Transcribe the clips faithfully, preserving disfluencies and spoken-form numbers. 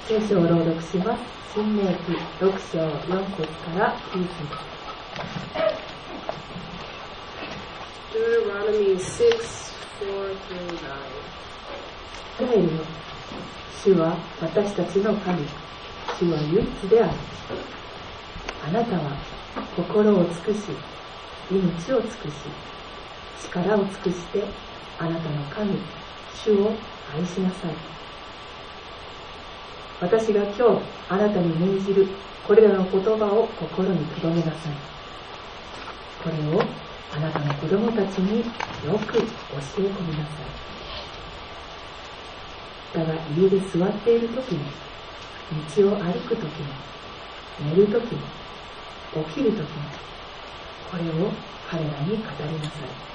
聖書を朗読します。新明記ろく章よん節からきゅう節。 Deuteronomy six, four through nine. イスラエルよ、主は私たちの神、主は唯一である。あなたは心を尽くし、命を尽くし、力を尽くしてあなたの神、主を愛しなさい。私が今日あなたに命じるこれらの言葉を心に留めなさい。これをあなたの子供たちによく教え込みなさい。だが家で座っているときに、道を歩くときに、寝るときに、起きるときに、これを彼らに語りなさい。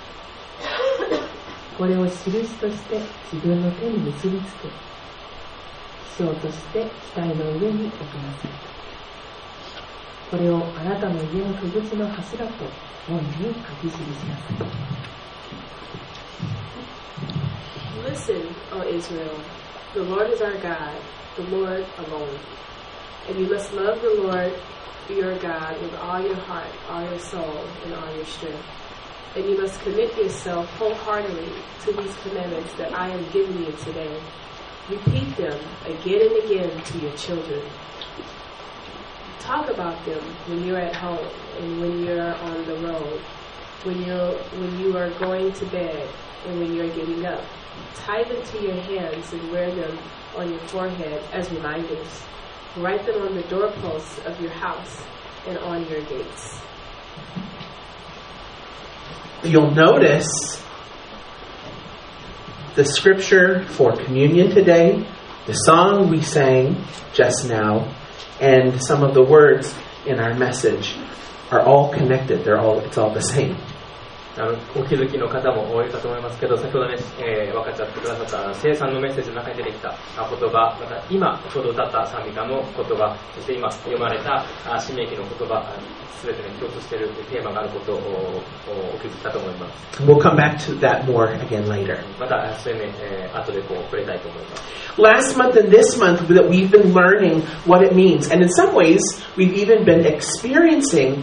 これを印として自分の手に結びつけ、記章として額の上に置きなさい。これをあなたの家の戸口の柱と門に書き記しなさい。 Listen, O Israel, the Lord is our God, the Lord alone. And you must love the Lord your God with all your heart, all your soul, and all your strength. And you must commit yourself wholeheartedly to these commandments that I am giving you today. Repeat them again and again to your children. Talk about them when you're at home and when you're on the road, when you're when you are going to bed and when you're getting up. Tie them to your hands and wear them on your forehead as reminders. Write them on the doorposts of your house and on your gates. You'll notice the scripture for communion today, the song we sang just now, and some of the words in our message are all connected. They're all, it's all the same. あのお気づきの方も多いかと思いますけど、先ほどね、えー、分かっちゃってくださった聖餐のメッセージの中に出てきた言葉、また今ちょうど歌った賛美歌の言葉、そして今読まれた使命記の言葉、すべてに共通しているテーマがあることをお気づきかと思います。 We'll come back to that more again later. またそういうね、えー、後でこう触れたいと思います。 Last month and this month that we've been learning what it means, and in some ways we've even been experiencing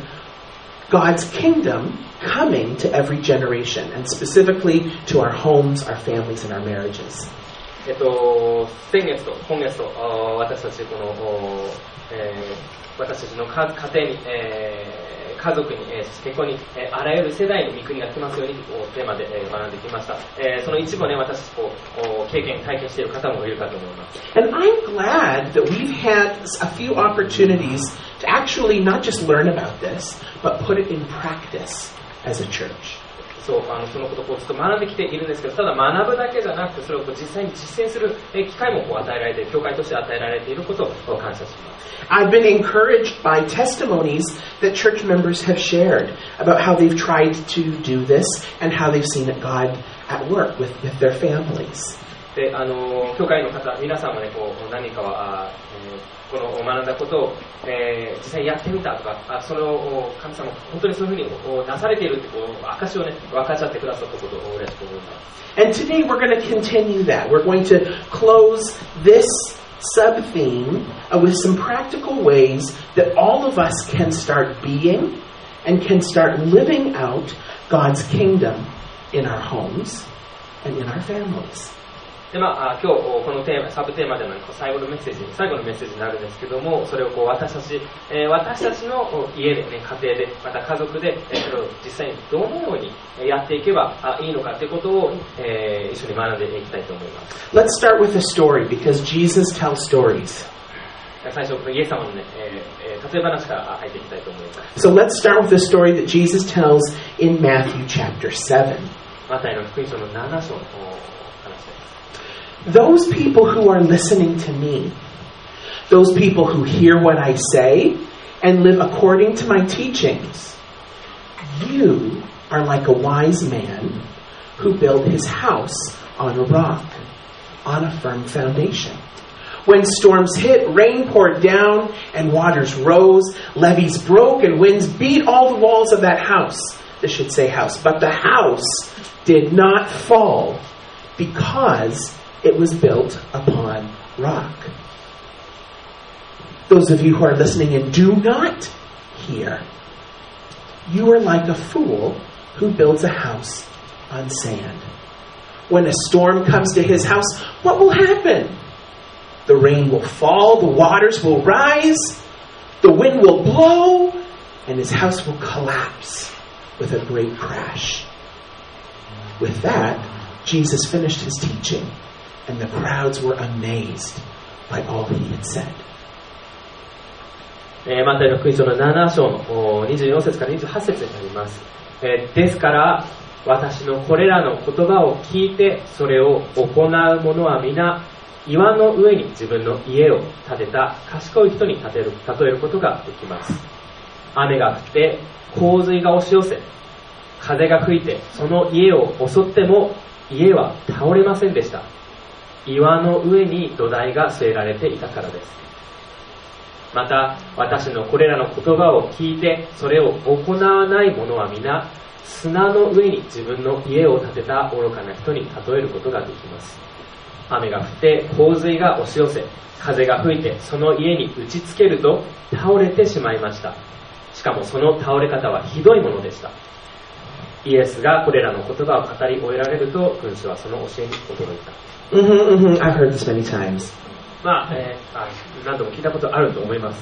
God's kingdom coming to every generation, and specifically to our homes, our families, and our marriages. えっと、先月と今月と私たちこの、えー、私たちの家庭に、えー、家族に、えー、結婚に、えー、あらゆる世代に御国が来ますようにテーマで、えー、学んできました。えー、その一部をね、私たちこう経験体験している方もいるかと思います。 And I'm glad that we've had a few opportunities to actually not just learn about this, but put it in practice as a church. そうあのそのことをこうずっと学んできているんですけど、ただ学ぶだけじゃなくてそれをこう実際に実践する機会もこう与えられている、教会として与えられていることを感謝します。 I've been encouraged by testimonies that church members have shared about how they've tried to do this and how they've seen it God at work with, with their families. であの教会の方皆さんもねこう何かは、えーこの学んだことを、えー、実際にやってみたとか、あそれを神様本当にそういうふうに出されているってこう証をね分かち合ってくださったことを嬉しく思います。 And today we're going to continue that. We're going to close this sub-theme uh, with some practical ways that all of us can start being and can start living out God's kingdom in our homes and in our families. でまあ、今日このテーマサブテーマでの最後のメッセージ最後のメッセージになるんですけども、それをこう私たち、えー、私たちの家で、ね、家庭でまた家族で、えー、それを実際にどのようにやっていけばいいのかということを、えー、一緒に学んでいきたいと思います。 Let's start with a story because Jesus tells stories. 最初イエス様のね、えー、例え話から入っていきたいと思います。 So let's start with the story that Jesus tells in Matthew chapter seven. マタイの福音書のなな章の Those people who are listening to me, those people who hear what I say and live according to my teachings, you are like a wise man who built his house on a rock, on a firm foundation. When storms hit, rain poured down and waters rose, levees broke and winds beat all the walls of that house. This should say house, but the house did not fall because it was built upon rock. those of you who are listening and do not hear, you are like a fool who builds a house on sand. When a storm comes to his house, what will happen? The rain will fall, the waters will rise, the wind will blow, and his house will collapse with a great crash. With that, Jesus finished his teaching, and the crowds were amazed by all he had said. えー、マタイの福音書のなな章のにじゅうよん節からにじゅうはち節になります。えー、ですから私のこれらの言葉を聞いてそれを行う者は皆岩の上に自分の家を建てた賢い人に例える、例えることができます。雨が降って洪水が押し寄せ、風が吹いてその家を襲っても家は倒れませんでした。岩の上に土台が据えられていたからです。また私のこれらの言葉を聞いてそれを行わない者は皆砂の上に自分の家を建てた愚かな人に例えることができます。雨が降って洪水が押し寄せ、風が吹いてその家に打ちつけると倒れてしまいました。しかもその倒れ方はひどいものでした。イエスがこれらの言葉を語り終えられると群衆はその教えに驚いた。 Mm-hmm, mm-hmm. I've heard this many times. まあ、えー、あ何度も聞いたことあると思います。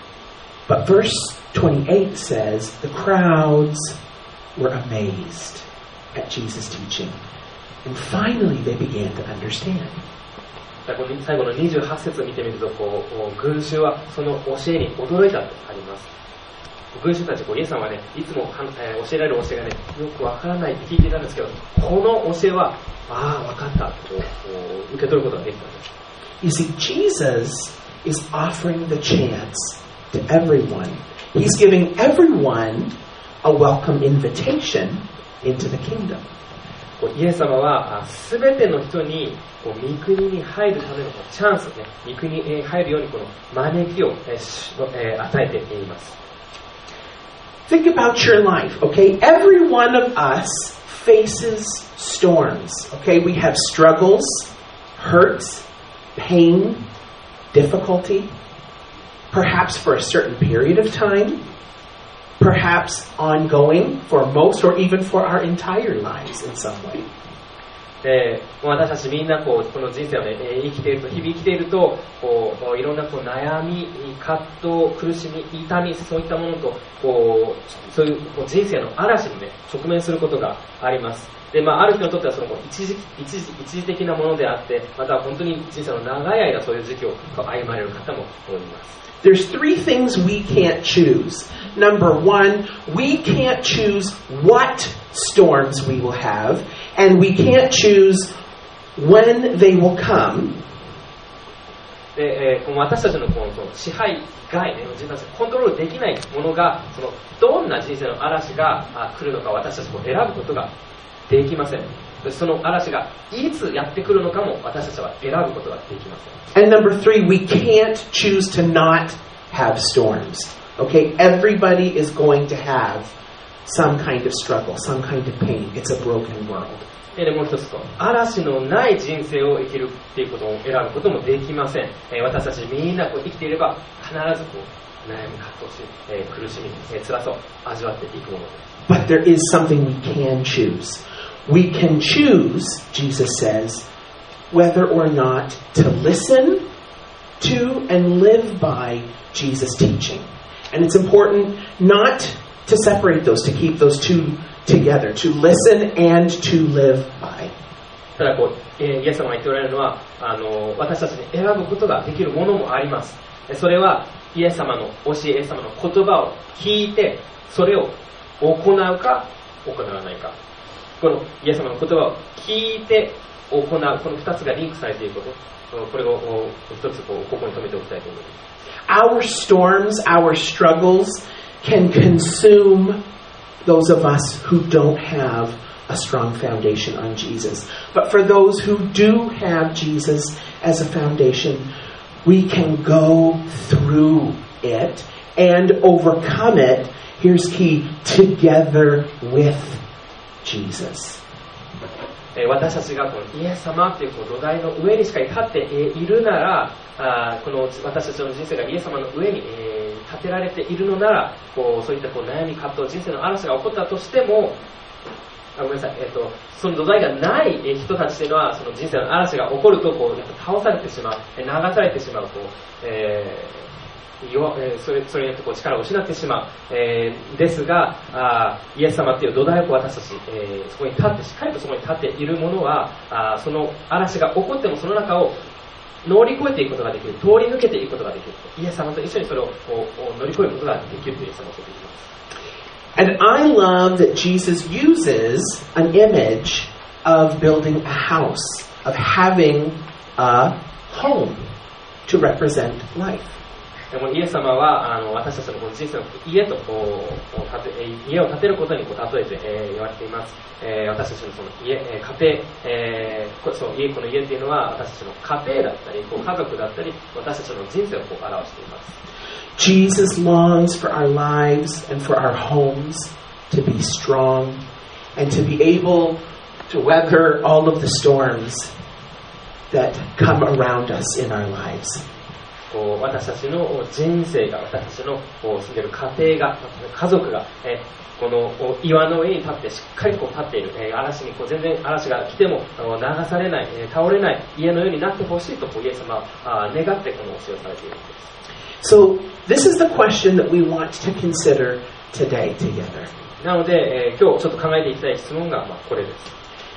But verse twenty-eight says, the crowds were amazed at Jesus' teaching. And finally they began to understand. 最後のにじゅうはち節を見てみると、こう群衆はその教えに驚いたとあります。群衆たち、こうイエス様はね、いつも、えー、教えられる教えがね、よくわからないって聞いていたんですけど、この教えは、ああ、わかったと受け取ることができたんです。 You see, Jesus is offering the chance to everyone. He's giving everyone a welcome invitation into the kingdom. イエス様はすべての人にこう御国に入るためのチャンスね、御国に入るようにこの招きを、えー、与えています。 Think about your life, okay? Every one of us faces storms, okay? We have struggles, hurts, pain, difficulty, perhaps for a certain period of time, perhaps ongoing for most or even for our entire lives in some way. で私たちみんなこうこの人生を、ね、生きていると日々生きているとこういろんなこう悩み、葛藤、苦しみ、痛み、そういったものとこうそういうこう人生の嵐に、ね、直面することがあります。で、まあ、ある人にとってはその一時一時一時的なものであって、または本当に人生の長い間そういう時期を歩まれる方もおります。 There's three things we can't choose. Number one, we can't choose what storms we will have, and we can't choose when they will come. で、えー、この私たちのこの支配外、ね、自分たちコントロールできないものが、そのどんな人生の嵐が来るのか私たちも選ぶことができません。その嵐がいつやってくるのかも私たちは選ぶことができません。 And number three, we can't choose to not have storms. Okay, everybody is going to have some kind of struggle, some kind of pain. It's a broken world. でもう一つと、嵐のない人生を生きるっていうことを選ぶこともできません。私たちみんなこう生きていれば必ずこう悩み、葛藤し、苦しみ、辛さを味わっていくものです。 But there is something we can choose. We can choose, Jesus says, whether or not to listen to and live by Jesus' teaching. And it's important not to separate those, to keep those two together, to listen and to live by. ただこう、えー、イエス様が言っておられるのは、あの私たちに選ぶことができるものもあります。それはイエス様の教え、イエス様の言葉を聞いて、それを行うか行わないか。このイエス様の言葉を聞いて行う、この二つがリンクされていること、これを一つこうここに留めておきたいと思います。 Our storms, our struggles can consume those of us who don't have a strong foundation on Jesus. But for those who do have Jesus as a foundation, we can go through it and overcome it. Here's key, together with Jesus. えー、私たちがこのイエス様っていうこう土台の上にしか立っているなら、あこの私たちの人生がイエス様の上に、えー、立てられているのなら、こうそういったこう悩み葛藤、人生の嵐が起こったとしても、あごめんなさい、えーと、その土台がない人たちというのは、その人生の嵐が起こるとこうやっぱ倒されてしまう、流されてしまう、こう、えー、弱えー、それそれによってこう力を失ってしまう、えー、ですが、あイエス様という土台をこう私たち、えー、そこに立ってしっかりとそこに立っているものは、あその嵐が起こってもその中を乗り越えていくことができる、通り抜けていくことができる、イエス様と一緒にそれをこう乗り越えることができるというイエス様を教えています。 And I love that Jesus uses an image of building a house, of having a home to represent life. でもイエス様はあの私たちのこの人生の家とこう建て家を建てることにこう例えて、えー、言われています。えー、私たちのその家、えー、家庭、えー、こそう家この家っていうのは私たちの家庭だったり、こう家族だったり、私たちの人生をこう表しています。 Jesus longs for our lives and for our homes to be strong and to be able to weather all of the storms that come around us in our lives. こう私たちの人生が、私たちのこう住んでいる家庭が、家族が、えこの岩の上に立ってしっかりこう立っている、え嵐にこう全然嵐が来ても流されない、倒れない家のようになってほしいとこうイエス様は願ってこの教えをされているんです。 So, this is the question that we want to consider today together. なので、えー、今日ちょっと考えていきたい質問が、まあ、これです。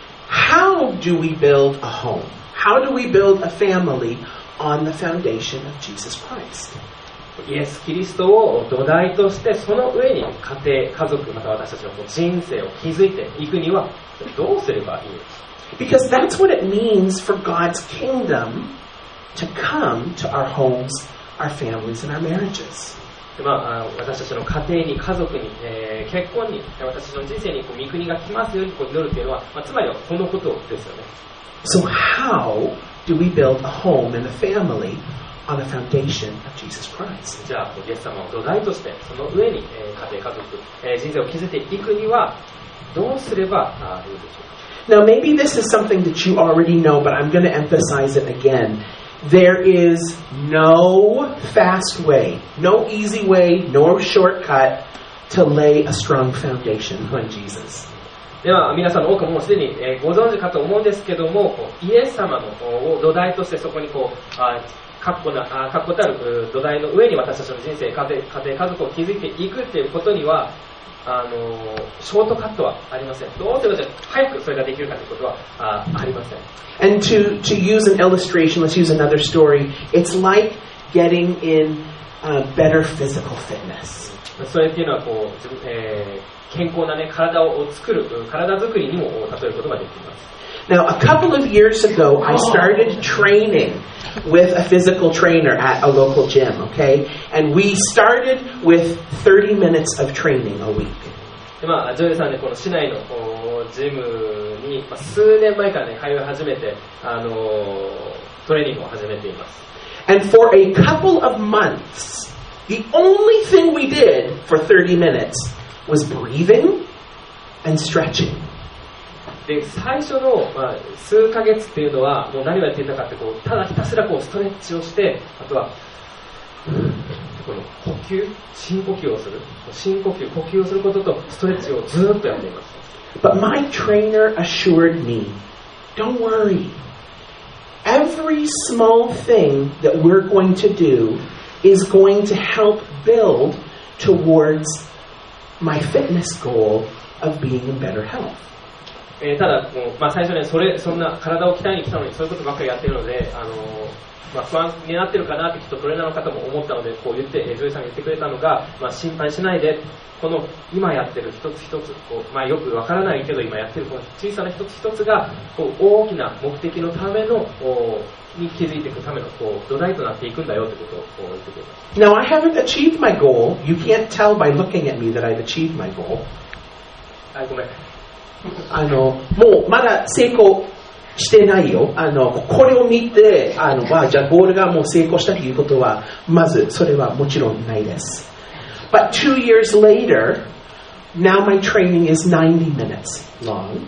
How do we build a home? How do we build a family on the foundation of Jesus Christ? イエス・キリストを土台として、その上に家庭、家族、また私たちの人生を築いていくにはどうすればいいのか。 Because that's what it means for God's kingdom to come to our homes, our families, and our marriages. まあ、私たちの家庭に、家族に、えー、結婚に、私たちの人生にこう御国が来ますようにこう祈るというのは、まあ、つまりはこのことですよね。 So how do we build a home and a family on the foundation of Jesus Christ? じゃあ、イエス様を土台として、その上に、えー、家庭、家族、えー、人生を築いていくには、どうすればいいでしょうか。 Now, maybe this is something that you already know, but I'm going to emphasize it again. There is no fast way, no easy way, no shortcut to lay a strong foundation on Jesus. では皆さんの多くもうすでに、えー、ご存知かと思うんですけども、イエス様のを土台としてそこにこうあ確固なあ確固たる土台の上に私たちの人生、家庭、家庭家族を築いていくっていうことにはあのショートカットはありません。どうすればじゃ早くそれができるかということは あ, ありません。 And to, to use an illustration, let's use another story. It's like getting in uh, better physical fitness. それっていうのはこう、えー、健康な、ね、体を作る、体作りにも例えることができます。 Now, a couple of years ago, I started training with a physical trainer at a local gym, okay? And we started with thirty minutes of training a week. でまあ、ジョエさんでこの市内のジムに、まあ、数年前から、ね、通い始めて、あのトレーニングを始めています。 And for a couple of months, the only thing we did for thirty minutes was breathing and stretching. で最初の、まあ、数ヶ月っていうのはもう何をやっていたかってこうただひたすらこうストレッチをして、あとはこの呼吸、深呼吸をする、深呼吸、呼吸をすることとストレッチをずっとやっています。 But my trainer assured me, don't worry. Every small thing that we're going to do is going to help build towards my fitness goal of being in better health. えー、ただもう、まあ、最初ねそれそんな体を鍛えに来たのにそういうことばっかりやってるので、あのーまあ、不安になってるかなってきっとトレーナーの方も思ったのでこう言って、えー、ジョイさんが言ってくれたのが、まあ、心配しないで、この今やってる一つ一つこう、まあ、よくわからないけど今やってるこの小さな一つ一つがこう大きな目的のためのに気づいていくためのこう土台となっていくんだよということをこう言ってくれました。 Now I haven't achieved my goal. You can't tell by looking at me that I've achieved my goal. あ、ごめん。 あのもうまだ成功してないよ。あのこれを見てあの、まあ、じゃあゴールがもう成功したということはまずそれはもちろんないです。But two years later, now my training is ninety minutes long,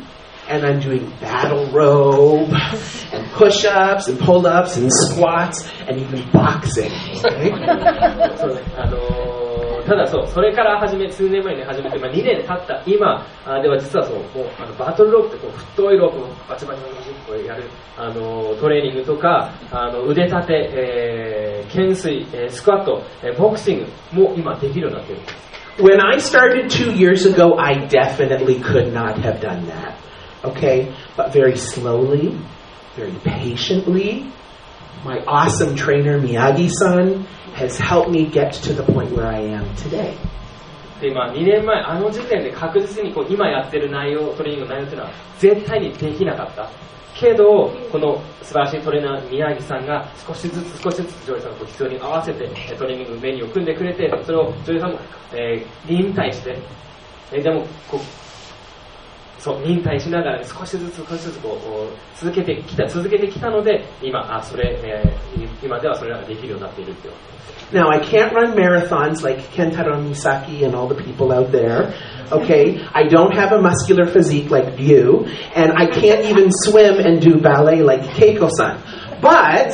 and I'm doing battle rope and push-ups and pull-ups and squats and even boxing. Okay? そうね、あのー、ただそう、それから始め、数年前に始めて、まあ、にねん経った今では実はそう、もうあのバトルロープってこう太いロープをバチバチバチバチこうやる、あのー、トレーニングとか、あの腕立て、えー、懸垂、えー、スクワット、えー、ボクシングも今できるようになっている。 When I started two years ago, I definitely could not have done that. Okay? But very slowly, very patiently, my awesome trainer, Miyagi-san, has helped me get to the point where I am today. で、まあ、にねんまえ、あの時点で確実にこう今やってる内容、トレーニングの内容というのは絶対にできなかった。けど、この素晴らしいトレーナー、宮城さんが少しずつ少しずつジョイさんの必要に合わせてトレーニングメニューを組んでくれて、それをジョイさんも、えー、忍耐して、えー、でもこうそう忍耐しながら少しずつ少しずつこう続けてきた続けてきたので、今あそれ、えー、今ではそれができるようになっているっていう。 Now, I can't run marathons like Kentaro Misaki and all the people out there, okay? I don't have a muscular physique like you, and I can't even swim and do ballet like Keiko-san. But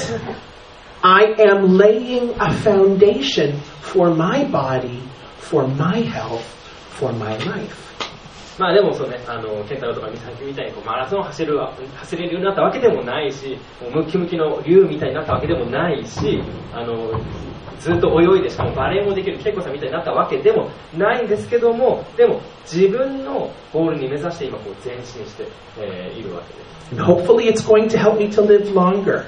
I am laying a foundation for my body, for my health, for my life. まあでもそうね、あのケンタロウとかミサキみたいにこうマラソンを走る走れるようになったわけでもないし、もうムキムキの竜みたいになったわけでもないし、あのずっと泳いでしかもバレーもできるケイコさんみたいになったわけでもないんですけども、でも自分のゴールに目指して今こう前進して、えー、いるわけです。 And hopefully it's going to help me to live longer,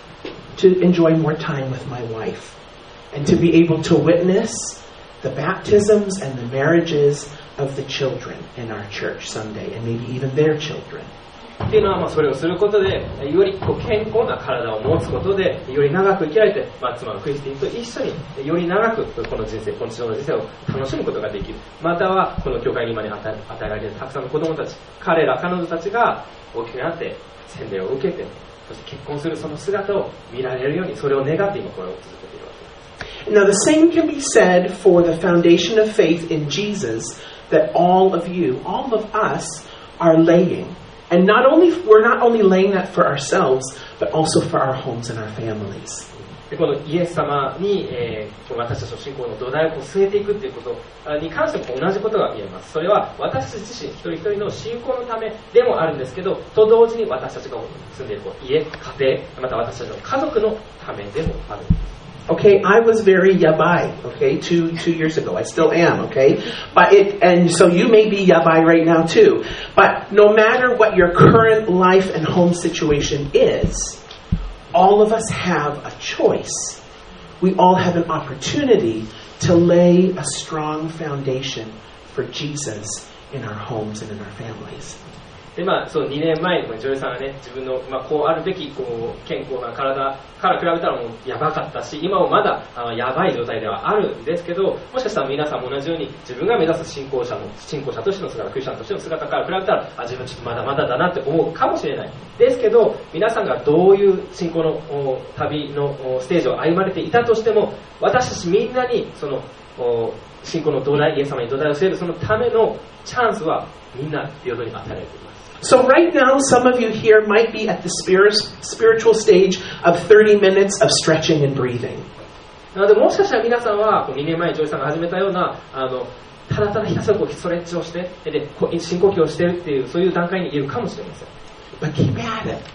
to enjoy more time with my wife, and to be able to witness the baptisms and the marriages of the children in our church someday, and maybe even their children. っていうのは、まあそれをすることでよりこう健康な体を持つことでより長く生きられて、まあ、妻のクリスティンと一緒により長くこの人生この地上の人生を楽しむことができる。またはこの教会に今に与え与えられるたくさんの子供たち、彼ら彼女たちが大きくなって洗礼を受けて、そして結婚するその姿を見られるように、それを願って今これを続けているわけです。 Now the same can be said for the foundation of faith in Jesus that all of you, all of us are laying. And not only, we're not only laying that for ourselves, but also for our homes and our families. でこのイエス様に、えー、私たちの信仰の土台を据えていくということに関しても同じことが言えます。それは私たち自身一人一人の信仰のためでもあるんですけど、と同時に私たちが住んでいる家、家庭、また私たちの家族のためでもあるんです。 Okay, I was very yabai, okay, two two years ago. I still am, okay? But it, and so you may be yabai right now too. But no matter what your current life and home situation is, all of us have a choice. We all have an opportunity to lay a strong foundation for Jesus in our homes and in our families. でまあ、そうにねんまえにジョイさんがね、自分の、まあ、こうあるべきこう健康な体から比べたらもうやばかったし、今もまだあやばい状態ではあるんですけど、もしかしたら皆さんも同じように自分が目指す信仰者の信仰者としての姿、クリスチャンとしての姿から比べたら、あ自分ちょっとまだまだだなって思うかもしれないですけど、皆さんがどういう信仰の旅のステージを歩まれていたとしても、私たちみんなにその信仰の土台、イエス様に土台を据えるそのためのチャンスはみんな平等に与えられています。 So right now, some of you here might be at the spirit, spiritual stage of thirty minutes of stretching and breathing. なのでもしかしたら皆さんはにねんまえにジョイさんが始めたようなあのただただひたすらこうストレッチをしてで深呼吸をしているっていうそういう段階にいるかもしれません。 But keep at it,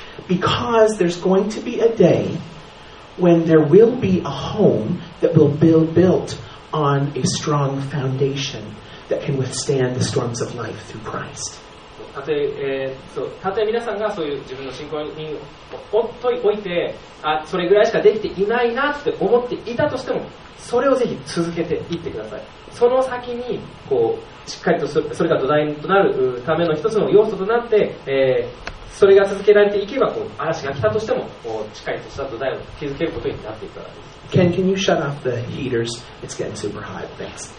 because there's going to be a day when there will be a home that will be built on a strong foundation that can withstand the storms of life through Christ. たとええー、そうたとえ皆さんがそういう自分の信仰におっといおいてあそれぐらいしかできていないなって思っていたとしてもそれをぜひ続けていってください。その先にこうしっかりとそれが土台となるための一つの要素となって、えー、それが続けられていけばこう嵐が来たとしてもこうしっかりとした土台を築けることになっていくからです。 Ken, can you shut off the heaters? It's getting super hot. Thanks.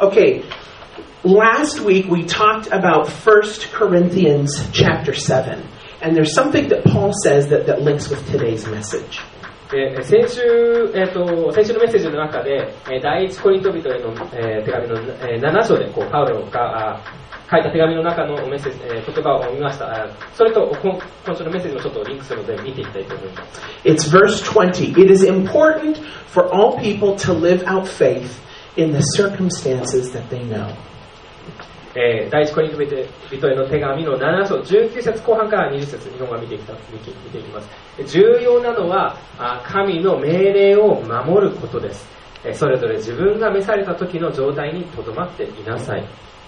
Okay.Last week we talked about First Corinthians chapter seven, and there's something that Paul says that, that links with today's message. え先週、えー、と先週のメッセージの中で、え第一コリント人への、えー、手紙の、えー、なな章でこうパウロが書いた手紙の中のメッセージ、えー、言葉を見ました。それと今今週のメッセージもちょっとリンクするので見ていきたいと思います。 It's verse twenty. It is important for all people to live out faith in the circumstances that they know. えー、第一コリント人への手紙のなな章じゅうきゅう節後半からにじゅう節、日本語を見ていきた見て見ていきます。重要なのは神の命令を守ることです。それぞれ自分が召された時の状態にとどまっていなさい。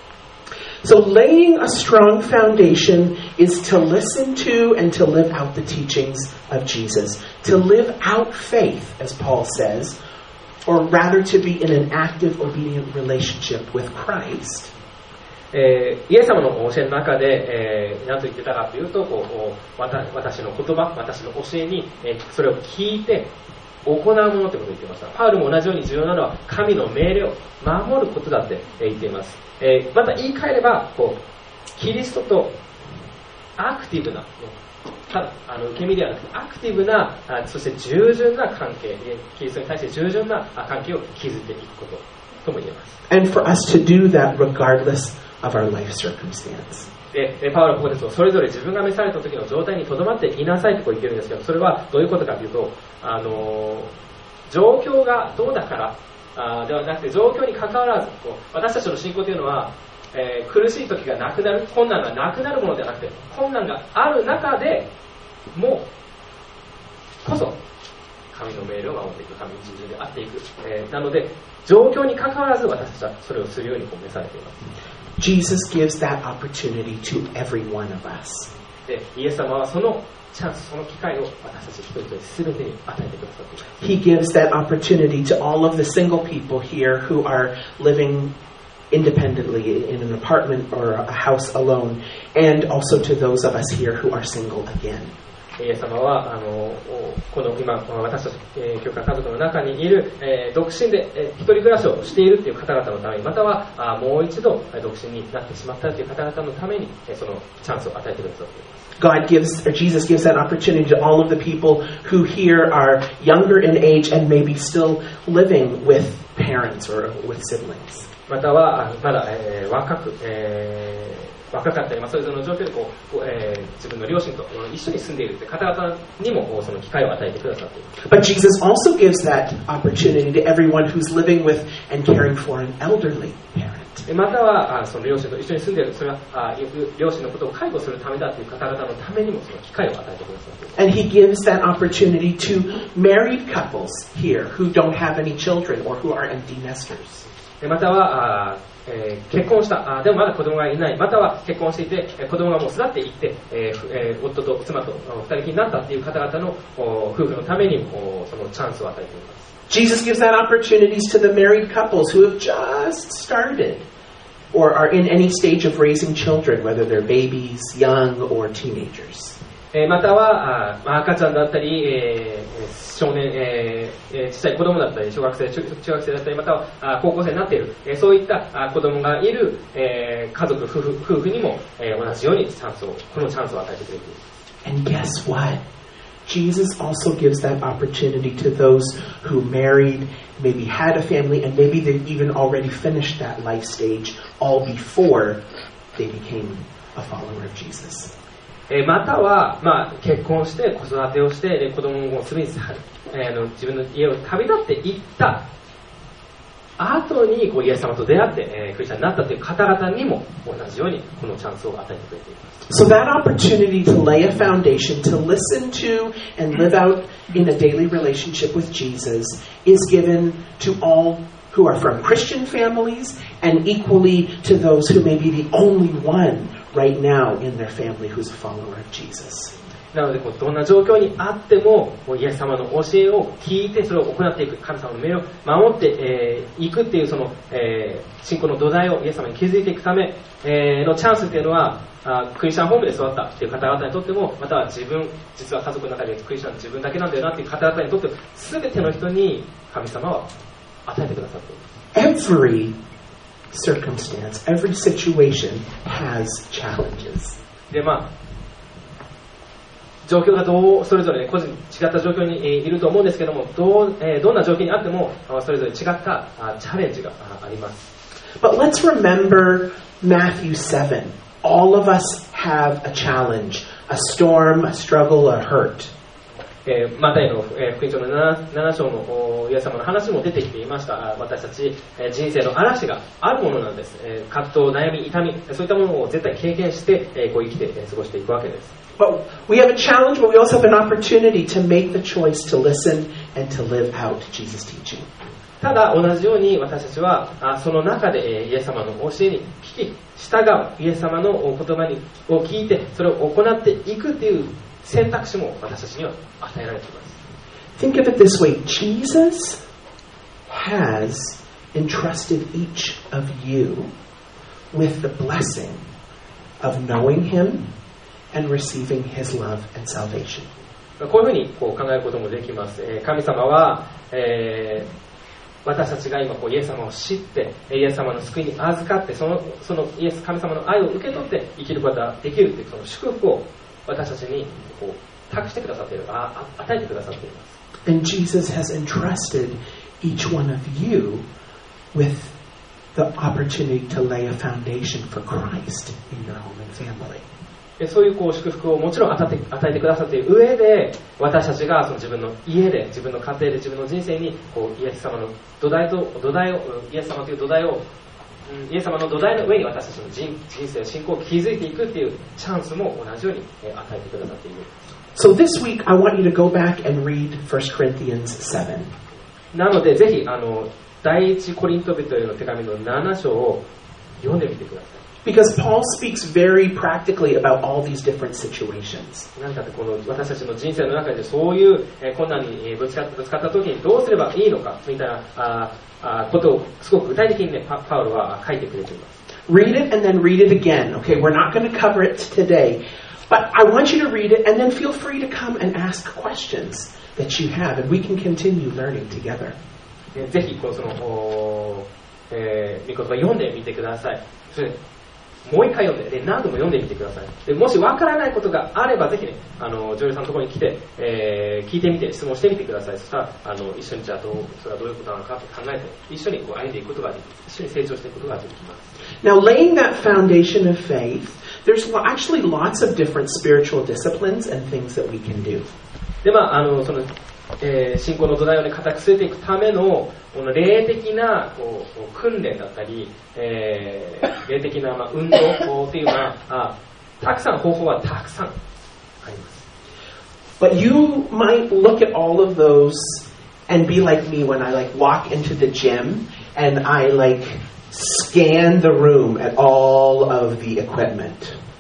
So laying a strong foundation is to listen to and to live out the teachings of Jesus. To live out faith, as Paul says, or rather to be in an active, obedient relationship with Christ. えー、イエス様の教えの中で、えー、何と言ってたかというと、こう私の言葉、私の教えに、えー、それを聞いて行うものということを言っていました。パウルも同じように重要なのは神の命令を守ることだって言っています。えー、また言い換えればこうキリストとアクティブな、ただあの受け身ではなくてアクティブな、あそして従順な関係、キリストに対して従順な関係を築いていくこととも言えます。 And for us to do that regardless of our life circumstance. でパウロはここですと、それぞれ自分が召された時の状態にとどまっていなさいとこう言ってるんですけど、それはどういうことかというと、あの状況がどうだからあではなくて、状況に関わらずこう私たちの信仰というのは、えー、苦しい時がなくなる、困難がなくなるものではなくて、困難がある中でもこそ神の命令を守っていく、神に従順であっていく、えー、なので状況に関わらず私たちはそれをするようにこう召されています。 Jesus gives that opportunity to every one of us. でイエス様はそのチャンス、その機会を私たち一人一人全てに与えてくださっています。 He gives that opportunity to all of the single people here who are living independently in an apartment or a house alone, and also to those of us here who are single again. イエス様はあのこの今私たち、えー、教会家族の中にいる、えー、独身で、えー、一人暮らしをしているという方々のために、またはあもう一度独身になってしまったという方々のために、えー、そのチャンスを与えてくださっています。 God gives, or Jesus gives that opportunity to all of the people who here are younger in age and maybe still living with parents or with siblings. またはまだ、えー、若く、えー若かったり、まあ、それぞれの状況でこう、えー、自分の両親と一緒に住んでいるという方々にもその機会を与えてくださっています。 But Jesus also gives that opportunity to everyone who's living with and caring for an elderly parent. またはその両親と一緒に住んでいる、それはあ両親のことを介護するためだという方々のためにもその機会を与えてくださっています。 And he gives that opportunity to married couples here who don't have any children or who are empty nesters. またはあえー、結婚したあでもまだ子供がいない、または結婚していて子供がもう育っていって、えーえー、夫と妻と二人きりになったという方々の夫婦のためにもそのチャンスを与えています。 Jesus gives that opportunities to the married couples who have just started or are in any stage of raising children, whether they're babies, young, or teenagers. えー、またはあ赤ちゃんだったり、えー、少年、えー、小さい子供だったり小学生、中, 中学生だったり、またはあ高校生になっている、えー、そういったあ子供がいる、えー、家族夫婦、夫婦にも、えー、同じようにチャンスをこのチャンスを与えてくれています。 And guess what? Jesus also gives that opportunity to those who married, maybe had a family, and maybe they even already finished that life stage all before they became a follower of Jesus. または、まあ、結婚して子育てをして子供もすぐに、えー、の自分の家を旅立っていった後にこうイエス様と出会って、えー、クリスチャンになったという方々にも同じようにこのチャンスを与えてくれています。 So that opportunity to lay a foundation, to listen to and live out in a daily relationship with Jesus is given to all who are from Christian families and equally to those who may be the only one right now in their family who's a follower of Jesus. なのでこうどんな状況にあってもイエス様の教えを聞いてそれを行っていく、神様の命令を守ってい、えー、いくっていうその、えー、信仰の土台をイエス様に築いていくため、えー、のチャンスっていうのはあクリスチャンホームで育ったっていう方々にとっても、または自分実は家族の中でクリスチャン自分だけなんだよなっていう方々にとって全ての人に神様は与えてくださっています。 Every circumstance, every situation has challenges. でまあ状況がどうそれぞれ個人違った状況にいると思うんですけども、どう、えー、どんな状況にあってもそれぞれ違ったチャレンジがあります。 But let's remember Matthew seven. All of us have a challenge, a storm, a struggle, a hurt. えー、マタイの、えー、福音書の 7, 7章のイエス様の話も出てきていました。私たち、えー、人生の嵐があるものなんです、えー、葛藤、悩み、痛み、そういったものを絶対経験して、えー、こう生きて、えー、過ごしていくわけです。 But we have a challenge, but we also have an opportunity to make the choice to listen and to live out Jesus' teaching. ただ同じように私たちはあその中で、えー、イエス様の教えに聞き従う、イエス様の言葉にを聞いてそれを行っていくという選択肢も私たちには与えられています。 Think of it this way. Jesus has entrusted each of you with the blessing of knowing Him and receiving His love and salvation. こういうふうにこう考えることもできます。えー、神様は、えー、私たちが今こうイエス様を知ってイエス様の救いに預かってその、そのイエス神様の愛を受け取って生きることができるというその祝福を私たちにこう託してくださっている、あ、与えてくださっています。 And Jesus has entrusted each one of you with the opportunity to lay a foundation for Christ in your home and family. そういうこう祝福をもちろん与えて、与えてくださっている上で私たちがその自分の家で自分の家庭で自分の人生にこうイエス様の土台と土台をイエス様という土台をイエス様の土台の上に私たちの 人, 人生信仰を築いていくっていうチャンスも同じように与えてくださっている。 So this week I want you to go back and read First Corinthians seven. なのでぜひあの第一コリント人への手紙のなな章を読んでみてください。 Because Paul speaks very practically about all these different situations. 何かってこの私たちの人生の中でそういう困難にぶつかった、ぶつかった時にどうすればいいのかみたいなああことをすごく具体的にね、パ, パウロは書いてくれています。 Read it and then read it again. Okay, we're not going to cover it today, but I want you to read it and then feel free to come and ask questions that you have, and we can continue learning together. ぜひこのその、えー、御言葉読んでみてください。それもう一回読んで、で何度も読んでみてください。でもしわからないことがあればぜひね、あの女優さんのところに来て、えー、聞いてみて質問してみてください。そしたらあの一緒にじゃあどうそれはどういうことなのかと考えて一緒にこう歩んでいくことができ一緒に成長していくことができます。 Now, laying that foundation of faith, there's actually lots of different spiritual disciplines and things that we can do. でまああのそのえー、信仰の土台をね固く据えていくためのこの霊的なこう訓練だったり、えー、霊的なまあ運動法っていうのはあたくさん方法はたくさんあります。 But you might look at all of those and be like me when I like walk into the gym and I like scan the room at all of the equipment.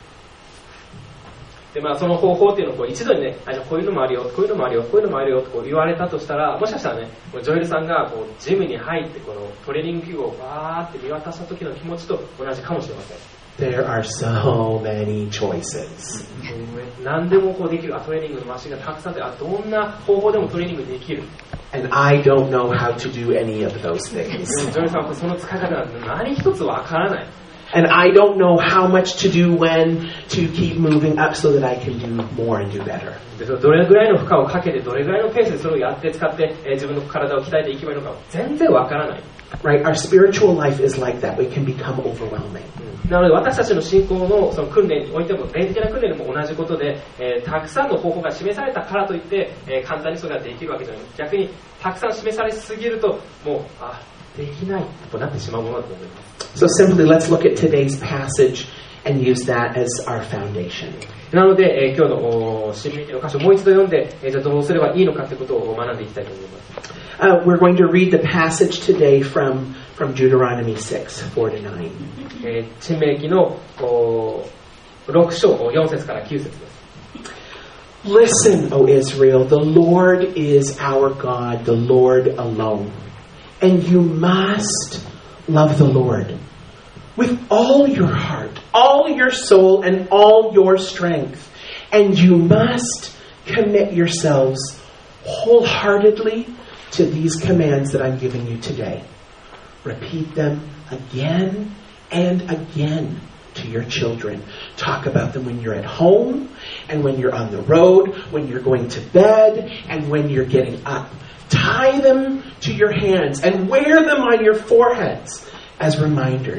でまあ、その方法っていうのをこう一度にね、あじゃあこういうのもあるよ、こういうのもあるよ、こういうのもあるよとこう言われたとしたら、もしかしたらね、ジョエルさんがこうジムに入ってこのトレーニング器具をバーって見渡した時の気持ちと同じかもしれません。 There are so many choices. 何でもこうできる、あトレーニングのマシンがたくさんあって、あどんな方法でもトレーニングできる。 And I don't know how to do any of those things. ジョエルさんはその使い方なんて何一つわからない。 And I don't know how much to do when to keep moving up so that I can do more and do better. どれぐらいの負荷をかけてどれぐらいのペースでそれをやって使って、えー、自分の体を鍛えていけばいいのか全然わからない。 Right? Our spiritual life is like that. It can become overwhelming. なので私たちの信仰のその訓練においても霊的な訓練でも同じことで、えー、たくさんの方法が示されたからといって、えー、簡単にそれができるわけじゃない。逆にたくさん示されすぎるともうあできないとなってしまうものだと思います。 So simply, let's look at today's passage and use that as our foundation. なので、えー、今日の新明記の箇所をもう一度読んで、えー、じゃあどうすればいいのかということを学んでいきたいと思います。 Uh, we're going to read the passage today from, from Deuteronomy six, four to nine. えー、新明記のろく章よん節からきゅう節です。 Listen, O Israel, the Lord is our God, the Lord alone. And you must love the Lord with all your heart, all your soul, and all your strength. And you must commit yourselves wholeheartedly to these commands that I'm giving you today. Repeat them again and again to your children. Talk about them when you're at home and when you're on the road, when you're going to bed, and when you're getting up. Tie them to your hands and wear them on your foreheads as reminders.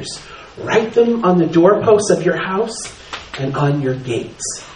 Write them on the doorposts of your house and on your gates.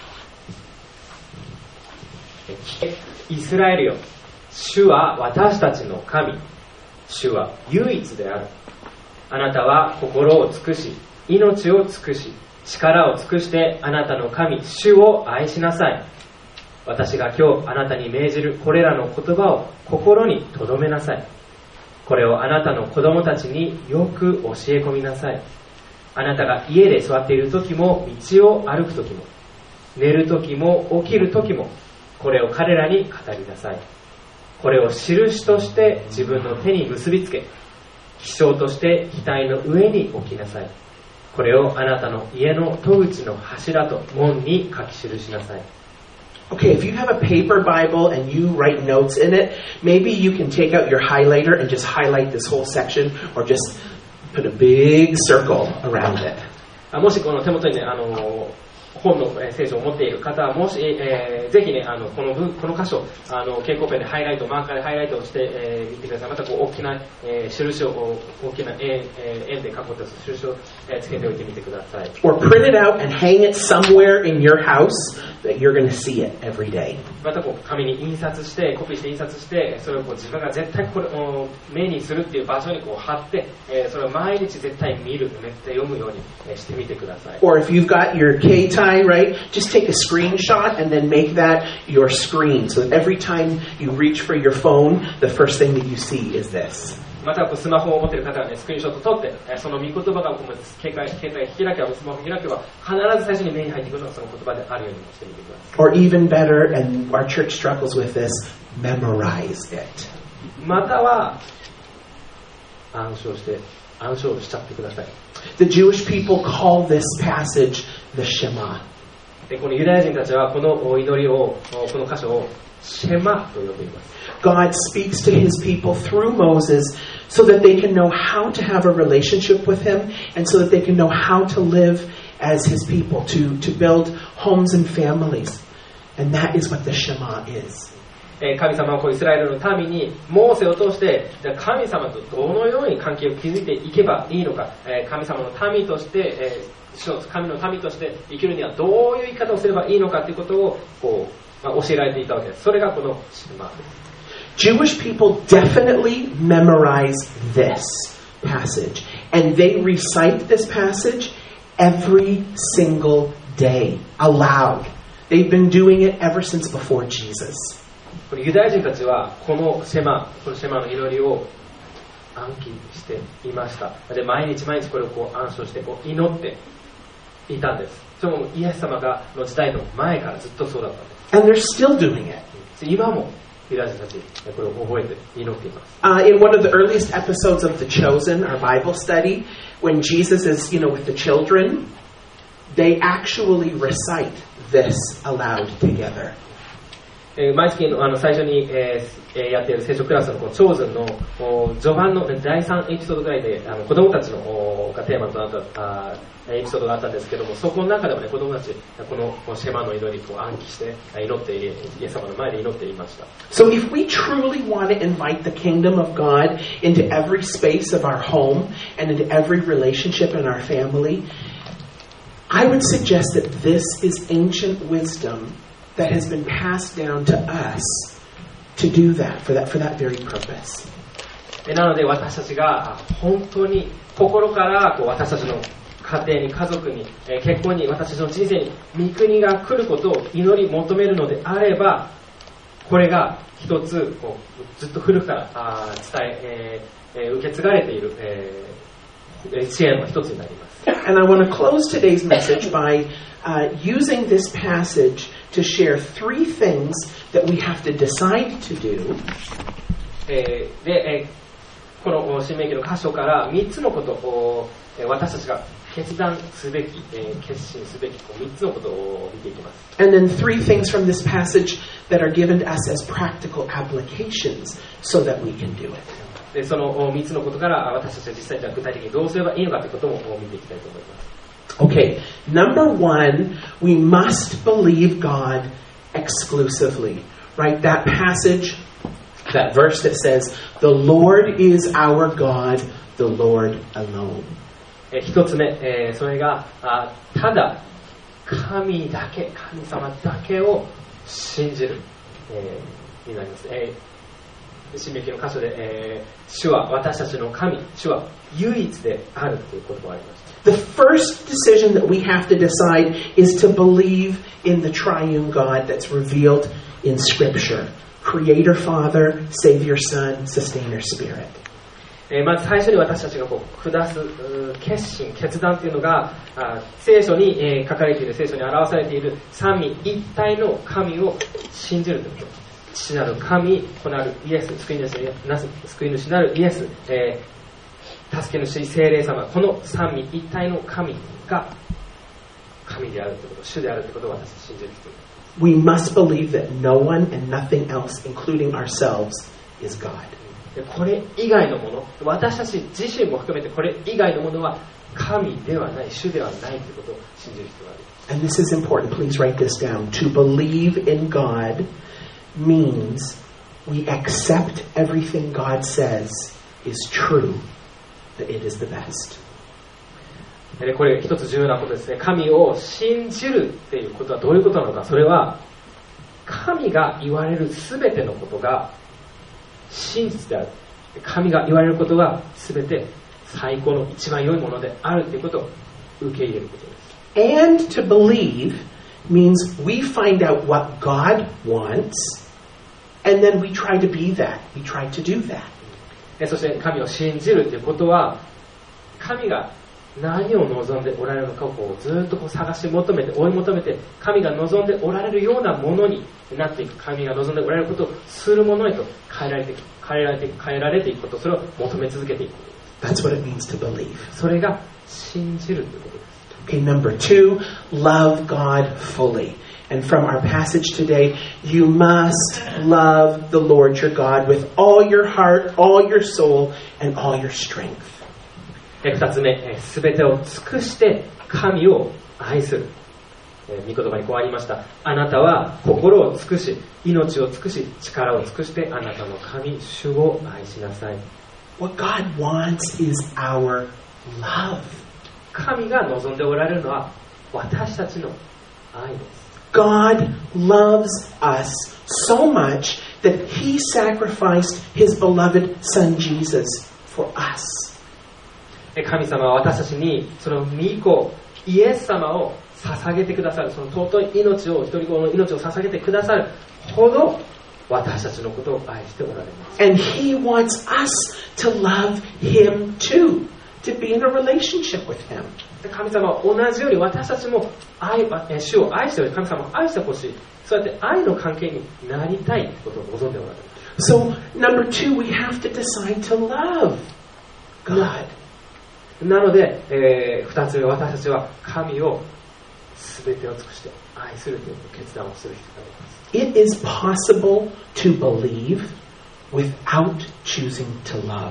イスラエルよ、主は私たちの神、主は唯一である。あなたは心を尽くし、命を尽くし、力を尽くしてあなたの神、主を愛しなさい。私が今日あなたに命じるこれらの言葉を心に留めなさい。これをあなたの子供たちによく教え込みなさい。あなたが家で座っている時も、道を歩く時も、寝る時も起きる時も、これを彼らに語りなさい。これを印として自分の手に結びつけ、記章として額の上に置きなさい。これをあなたの家の戸口の柱と門に書き記しなさい。 Okay, if you have a paper Bible and you write notes in it, maybe you can take out your highlighter and just highlight this whole section or just put a big circle around it. もしこの手元にね、あの本の聖書を持っている方は、もし、えー、ぜひね、あのこの文この箇所、あの蛍光ペンでハイライト、マーカーでハイライトをして、えー、見てください。またこう大きな、えー、印を大きな円、えー、円で囲って印を、えー、つけておいてみてください。 Or print it out and hang it somewhere in your house that you're going to see it every day. またこう紙に印刷して、コピーして印刷して、それをこう自分が絶対これを目にするっていう場所にこう貼って、えー、それを毎日絶対見る、絶対読むように、えー、してみてください。 Or if you've got your K-tie, right, just take a screenshot and then make that your screen. So that every time you reach for your phone, the first thing that you see is this. またこうスマホを持っている方はね、スクリーンショット撮って、えー、その見言葉がこう携帯携帯開けば、スマホ開けば、必ず最初に目に入ってくるのがその言葉であるようにしてみてください。 Or even better, and our church struggles with this, memorize it. または暗唱して暗唱しちゃってください。 The Jewish people call this passage the Shema. でこのユダヤ人たちはこの祈りを、この箇所をシェマと呼んでいます。 God speaks to his people through Moses so that they can know how to have a relationship with him and so that they can know how to live as his people, to, to build homes and families. And that is what the Shema is. 神様はこうイスラエルの民にモーセを通して神様とどのように関係を築いていけばいいのか、神様の民として神の民として生きるにはどういう生き方をすればいいのかということをこう、まあ、教えられていたわけです。それがこのシェマです。 Jewish people definitely memorize this passage, and they recite this passage every single day, aloud. They've been doing it ever since before Jesus. これユダヤ人たちはこのシェマ、このシェマの祈りを暗記していました。で毎日毎日これをこう暗唱してこう祈っていたんです。それもイエス様がの時代の前からずっとそうだったんです。 And they're still doing it. 今もユダヤ人たちこれを覚えて祈っています。 Uh, in one of the earliest episodes of The Chosen, our Bible study, when Jesus is, you know, with the children, they actually recite this aloud together. えー、毎月 の, あの最初に、えー、やっている聖書クラスのこのチョーズンの序盤のだいさんエピソードぐらいであの子供たちのがテーマとなったあエピソードがあったんですけども、そこの中でもね子供たちこのこのシェマの祈りを暗記して祈ってイエス様の前で祈っていました。 So if we truly want to invite the kingdom of God into every space of our home and into every relationship in our family, I would suggest that this is ancient wisdom that has been passed down to us to do that, for that, for that very purpose. なので私たちが本当に心からこう私たちの家庭に家族に結婚に私たちの人生に御国が来ることを祈り求めるのであれば、これが一つこうずっと古くからあ伝え、えー、受け継がれている、えー、知恵の一つになります。 And I want to close today's message by uh, using this passage to share three things that we have to decide to do. えー、で、えー、この新明記の箇所からみっつのことを私たちが決断すべき、えー、決心すべきみっつのことを見ていきます。 And then three things from this passage that are given to us as practical applications so that we can do it. でそのみっつのことから私たちは実際に具体的にどうすればいいのかということも見ていきたいと思います。 Okay, number one, we must believe God exclusively. Right? That passage, that verse that says, the Lord is our God, the Lord alone. えー、一つ目、えー、それがあただ神だけ、神様だけを信じる、えー、になります。えー、新明記の箇所で、えー、主は私たちの神、主は唯一であるという言葉があります。 The first decision that we have to decide is to believe in the triune God that's revealed in Scripture. Creator, Father, Savior, Son, Sustainer, Spirit. えー、まず最初に私たちがこう下す決心、決断というのがあ聖書に、えー、書かれている、聖書に表されている三位一体の神を信じるということ。父なる神、子なるイエス、救い主なす救い主なるイエス、えー、助け主聖霊様、この三位一体の神が神であるということ、主であるということを私たち信じる必要です。 We must believe that no one and nothing else, including ourselves, is God. これ以外のもの、私たち自身も含めてこれ以外のものは神ではない、主ではないということを信じる必要がある。 And this is important. Please write this down. To believe in God means we accept everything God says is true, that it is the best. これ一つ重要なことですね。神を信じるっていうことはどういうことなのか。それは神が言われるすべてのことが真実である。神が言われることがすべて最高の一番良いものであるということを受け入れることです。 And to believe means we find out what God wants and then we try to be that. We try to do that. そして神を信じるということは神が何を望んでおられるのかをこうずっとこう探し求めて追い求めて神が望んでおられるようなものになっていく、神が望んでおられることをするものへと変えられていく、変えられていく、変えられていくこと、それを求め続けていく。 That's what it means to believe. それが信じるということです。 Okay, number two, love God fully. And from our passage today, you must love the Lord your God with all your heart, all your soul, and all your strength. 二つ目、すべてを尽くして神を愛する。御言葉にこうありました。あなたは心を尽くし、命を尽くし、力を尽くしてあなたの神、主を愛しなさい。 What God wants is our love. 神が望んでおられるのは私たちの愛です。 God loves us so much that He sacrificed His beloved Son Jesus for us. 神様は私たちにその御子イエス様を捧げてくださる、その尊い命を、一人子の命を捧げてくださるほど私たちのことを愛しておられます。 And He wants us to love Him too, to be in a relationship with Him. 神様は同じように私たちも愛、主を愛しており、神様を愛してほしい、そうやって愛の関係になりたいということを望んでおられます。 So, number two, we have to decide to love God. なので、えー、二つ目、私たちは神を全てを尽くして愛するという決断をする必要があります。 It is possible to believe without choosing to love.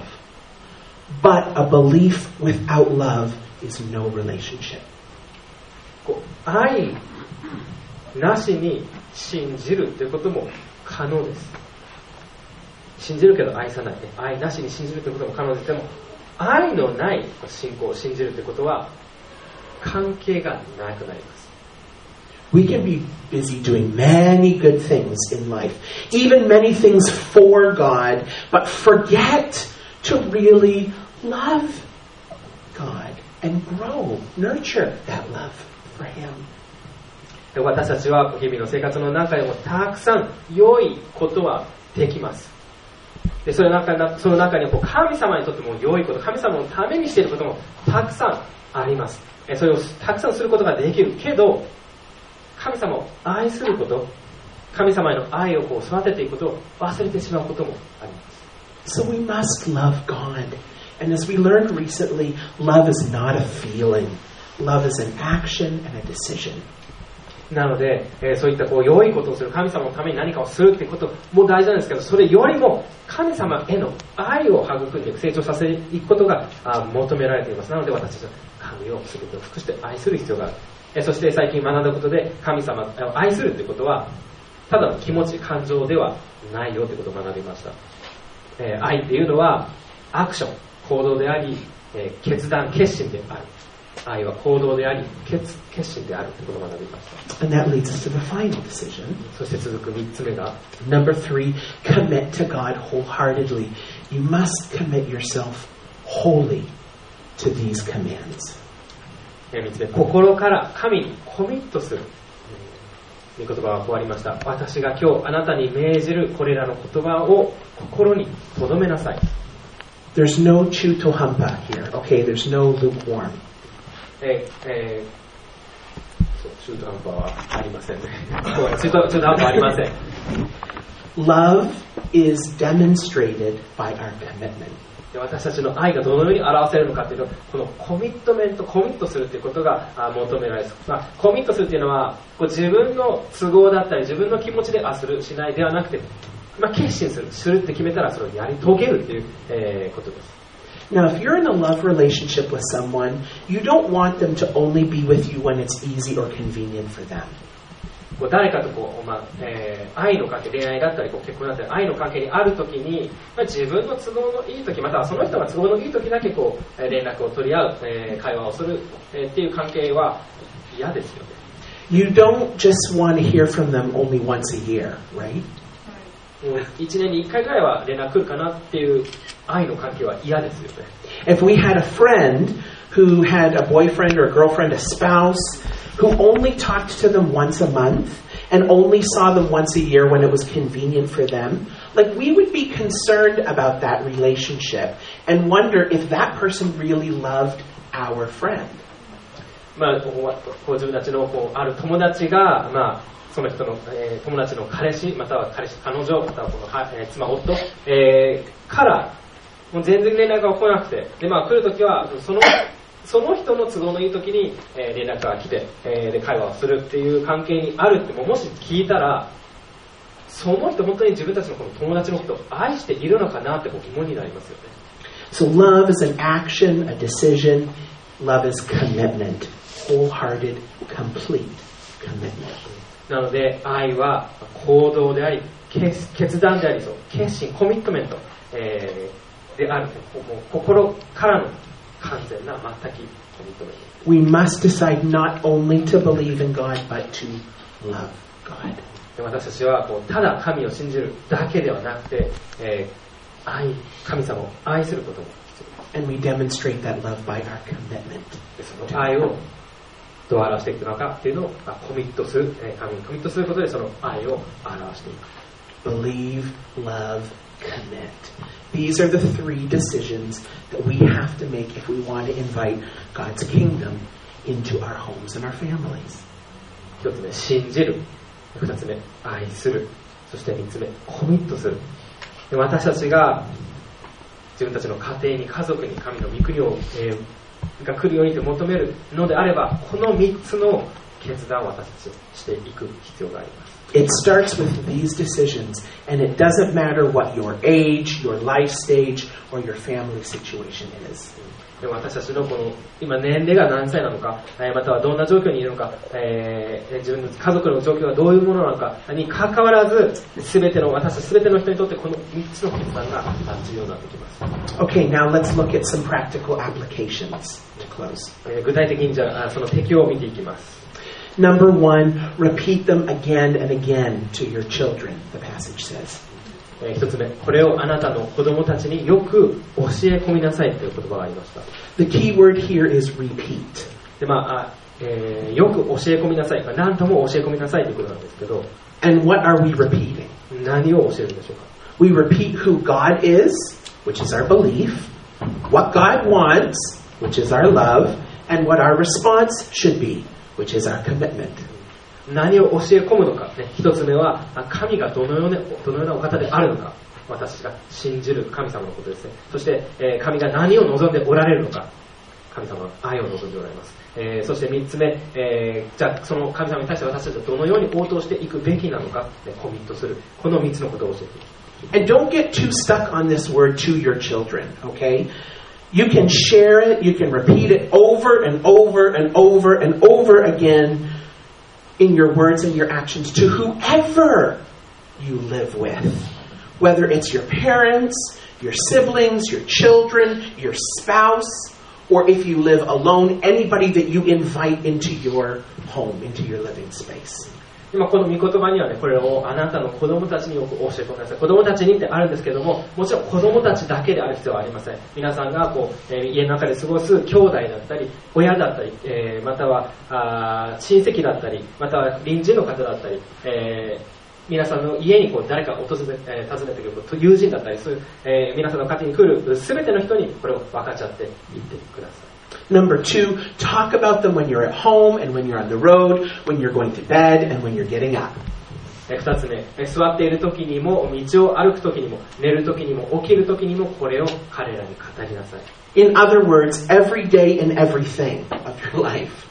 But a belief without love is no relationship. こう愛なしに信じるということも可能です。信じるけど愛さない。愛なしに信じるということも可能です。でも愛のない信仰を信じるということは関係がなくなります。 We can be busy doing many good things in life, even many things for God, but forget to really love God and grow, nurture that love for Him. 私たちは日々の生活の中でもたくさん良いことはできます。でその中その中にこう神様にとっても良いこと、神様のためにしていることもたくさんあります。それをたくさんすることができるけど、神様を愛すること、神様への愛をこう育てていくことを忘れてしまうこともあります。 So we must love God. And as we learned recently, love is not a feeling. Love is an action and a decision. なので、えー、そういったこう良いことをする、神様のために何かをするってことも大事なんですけど、それよりも神様への愛を育んでいく、成長させていくことがあ求められています。なので私たちは神を全てを尽くして愛する必要がある。えー、そして最近学んだことで、神様を愛するってことはただの気持ち、感情ではないよということを学びました。えー、愛っていうのはアクション、行動であり、 えー、決断、決心である。愛は行動であり、決、決心であるということを学びました。 And that leads us to the final decision. そして続く三つ目が、 Number three, commit to God wholeheartedly. You must commit yourself wholly to these commands. 三つ目、心から神にコミットする。御言葉が終わりました。私が今日あなたに命じるこれらの言葉を心に留めなさい。 There's no chutohampa here, okay? There's no lukewarm. えーえー、そう、中途半端はありませんね。中途、中途半端はありません。 Love is demonstrated by our commitment. 私たちの愛がどのように表せるのかというと、このコミットメント、コミットするということが求められます。まあ、コミットするというのは、こう自分の都合だったり、自分の気持ちであする、しないではなくて、まあ、決心する、するって決めたらそれをやり遂げるという、えー、ことです。 Now, if you're in a love relationship with someone, you don't want them to only be with you when it's easy or convenient for them. こう誰かとこう、まあえー、愛の関係、恋愛だったりこう結婚だったり愛の関係にあるときに、まあ、自分の都合のいいとき、またはその人が都合のいいときだけこう連絡を取り合う、えー、会話をする、えー、っていう関係は嫌ですよね。 You don't just want to hear from them only once a year, right? いちねんにいっかいぐらいは連絡来るかなっていう愛の関係は嫌ですよね。 If we had a friend who had a boyfriend or a girlfriend, a spouse, who only talked to them once a month and only saw them once a year when it was convenient for them, like we would be concerned about that relationship and wonder if that person really loved our friend. まあ、こう自分たちのこうある友達が、まあ、その人の、えー、友達の彼氏または彼氏彼女またはこの、えー、妻夫、えー、からもう全然連絡が来なくてで、まあ、来るときはそのその人の都合のいいときに、えー、連絡が来て、えー、で会話をするっていう関係にあるってももし聞いたらその人本当に自分たちのこの友達のことを愛しているのかなってこう疑問になりますよね。 So love is an action, a decision. Love is commitment, wholehearted, complete commitment. なので愛は行動であり 決, 決断でありそう決心コミットメント、えー、であるもう心からの完全な全きコミットメント。 We must decide not only to believe in God, but to love God. で私たちはこうただ神を信じるだけではなくて、えー、愛神様を愛することも必要です。 And we demonstrate that love by our commitment. でその愛をどう表していくのかっていうのをコミットする、えー、神にコミットすることでその愛を表していく。 Believe, love, commit. These are the three decisions that we have to make if we want to invite God's kingdom into our homes and our families. 一つ目、信じる。二つ目、愛する。そして三つ目、コミットする。で私たちが自分たちの家庭に家族に神の御国を、えー、が来るようにと求めるのであれば、この三つの決断を私たちしていく必要があります。 It starts with these decisions, and it doesn't matter what your age, your life stage, or your family situation is. で私たちのこの今年齢が何歳なのか、またはどんな状況にいるのか、えー、自分の家族の状況がどういうものなのかに関わらず、全ての私たち全ての人にとってこの三つの決断が重要になってきます。 Okay, now let's look at some practical applications to close. えー、具体的にじゃあその適用を見ていきます。 Number one, repeat them again and again to your children, the passage says. 一つ目、これをあなたの子供たちによく教え込みなさいという言葉がありました。 The key word here is repeat. で、まあ、あえー、よく教え込みなさい。何度も教え込みなさいということなんですけど。 And what are we repeating? 何を教えるんでしょうか。 We repeat who God is, which is our belief, what God wants, which is our love, and what our response should be, which is our commitment. 何を教え込むのか、ね、一つ目は神がどのような、どのようなお方であるのか、私が信じる神様のことですね。そして、えー、神が何を望んでおられるのか、神様は愛を望んでおられます。えー、そして三つ目、えー、じゃあその神様に対して私たちはどのように応答していくべきなのか、ね、コミットする。この三つのことを教えていく。 And don't get too stuck on this word to your children, okay? You can share it, you can repeat it over and over and over and over again in your words and your actions to whoever you live with. Whether it's your parents, your siblings, your children, your spouse, or if you live alone, anybody that you invite into your home, into your living space. 今この御言葉にはね、これをあなたの子供たちによく教えてください。子供たちにってあるんですけども、もちろん子供たちだけである必要はありません。皆さんがこう、えー、家の中で過ごす兄弟だったり、親だったり、えー、またはあ親戚だったり、または隣人の方だったり、えー、皆さんの家にこう誰か訪れ、えー、訪ねてくる友人だったり、そういう、えー、皆さんの家庭に来るすべての人にこれを分かっちゃって言ってください。 Number two, talk about them when you're at home and when you're on the road, when you're going to bed and when you're getting up. 二つ目、座っている時にも、道を歩く時にも、寝る時にも、起きる時にも、これを彼らに語りなさい。 In other words, every day and everything of your life.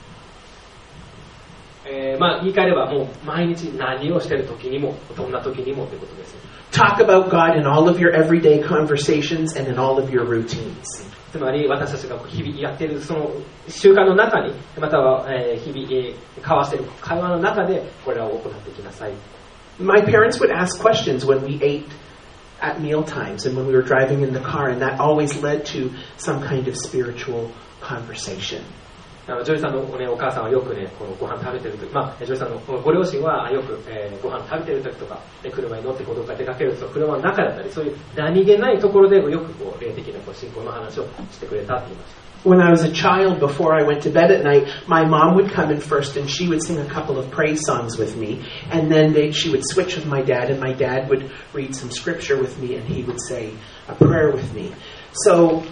えー、まあ言い換えればもう毎日何をしている時にも、どんな時にもということです。 Talk about God in all of your everyday conversations and in all of your routines. つまり私たちが日々やっているその習慣の中に、または日々交わしている会話の中でこれらを行っていきなさい。 My parents would ask questions when we ate at meal times and when we were driving in the car, and that always led to some kind of spiritual conversation. ジョイさんの、ね、お母さんはよくね、このご飯食べてるとき、まあ、ジョイさんのご両親はよく、えー、ご飯食べてるときとか、車に乗ってどこか出かけると車の中だったり、そういう何気ないところでよくこう霊的なこう信仰の話をしてくれたって言いました。 When I was a child, before I went to bed at night, my mom would come in first and she would sing a couple of praise songs with me. And then they, she would switch with my dad, and my dad would read some scripture with me, and he would say a prayer with me. So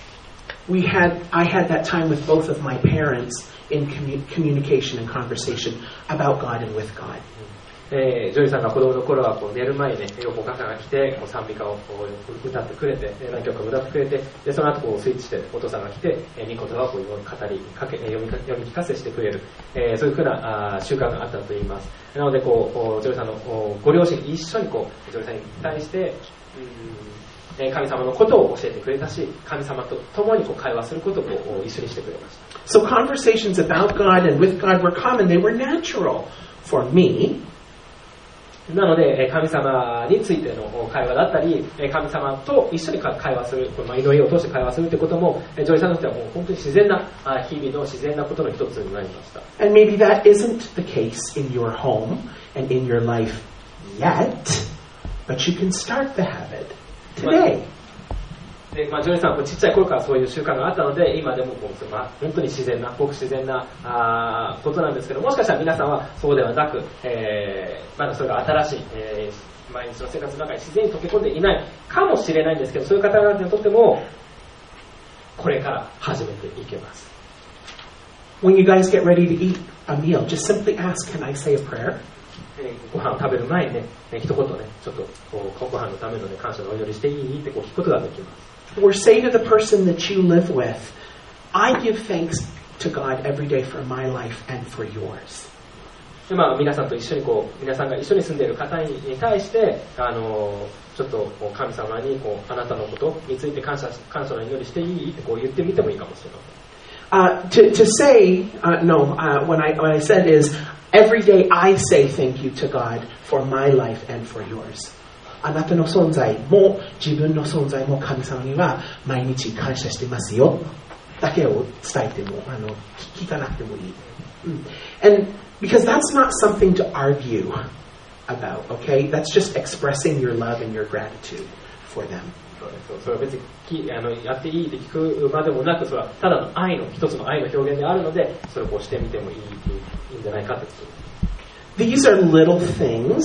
we had, I had that time with both of my parents in commu- communication and conversation about God and with God. えー、ジョイさんが子供の頃はこう寝る前にね、よくお母さんが来てこう賛美歌をこう歌ってくれて、何曲か歌ってくれて、でその後こうスイッチしてお父さんが来て、えー、御言葉をこう語りかけ読み読み聞かせしてくれる、えー、そういうふうなあ習慣があったと言います。なのでこうジョイさんのご両親一緒にこうジョイさんに対してうん、神様のことを教えてくれたし、神様と共にこう会話することをこう一緒にしてくれました。 So conversations about God and with God were common. They were natural for me. なので神様についての会話だったり、神様と一緒に会話する、まあ、祈りを通して会話するということも、ジョイさんにとってはもう本当に自然な日々の自然なことの一つになりました。 And maybe that isn't the case in your home and in your life yet, but you can start the habit today. でまあ、ジョイさんはちっちゃい頃からそういう習慣があったので、今でももう、まあ、本当に自然な、ごく自然なあことなんですけど、もしかしたら皆さんはそうではなく、えー、まだそれが新しい、えー、毎日の生活の中に自然に溶け込んでいないかもしれないんですけど、そういう方々にとってもこれから始めていけます。 When you guys get ready to eat a meal, just simply ask, can I say a prayer? ご飯を食べる前にね、一言ね、ちょっとこうご飯のための、ね、感謝のお祈りしていいってこう聞くことができます。 Or say to the person that you live with, I give thanks to God every day for my life and for yours. でまあ、皆さんと一緒にこう皆さんが一緒に住んでいる方に対してあのちょっとこう神様にこうあなたのことについて感謝感謝の祈りしていいってこう言ってみてもいいかもしれません。 Uh, to, to say, uh, no, uh, when I, what I said is, every day I say thank you to God for my life and for yours. あなたの存在も自分の存在も神様には毎日感謝してますよだけを伝えてもあの聞かなくてもいい。And because that's not something to argue about, okay? That's just expressing your love and your gratitude for them. それは別にあのやっていいって聞くまでもなく、それはただの愛の一つの愛の表現であるので、それをこうしてみてもいい、いいんじゃないかということです。 These are little things,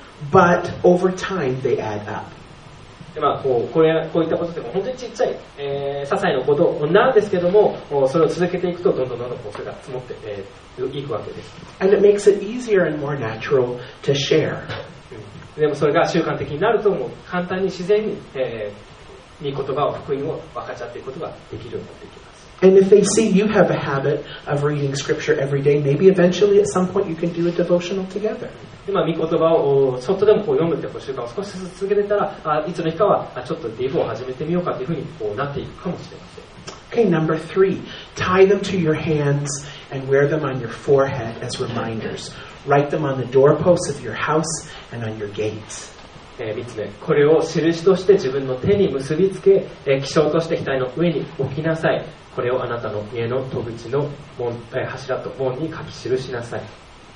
but over time they add up. でまあ、こうこれこういったことでも本当にちっちゃい、えー、些細なことなんですけども、それを続けていくとどんどんどんどんこうそれが積もってい、えー、くわけです。 And it makes it easier and more natural to share. でもそれが習慣的になるともう簡単に自然に、えー、いい言葉を福音を分かち合っていくことができるようになっていきます。 And if they see you have a habit of reading scripture every day, maybe eventually at some point you can do a devotional together. でまあ、御言葉をちょっとでもこう読むっていう習慣を少しずつ続けていったら、あいつの日かはちょっとディブを始めてみようかというふうにこうなっていくかもしれません。 Okay, number three, tie them to your hands and wear them on your forehead as reminders. Write them on the doorposts of your house and on your gates. えー、みっつめ、これを印として自分の手に結びつけ、えー、記章として額の上に置きなさい。これをあなたの家の戸口の門、えー、柱と門に書き記しなさい。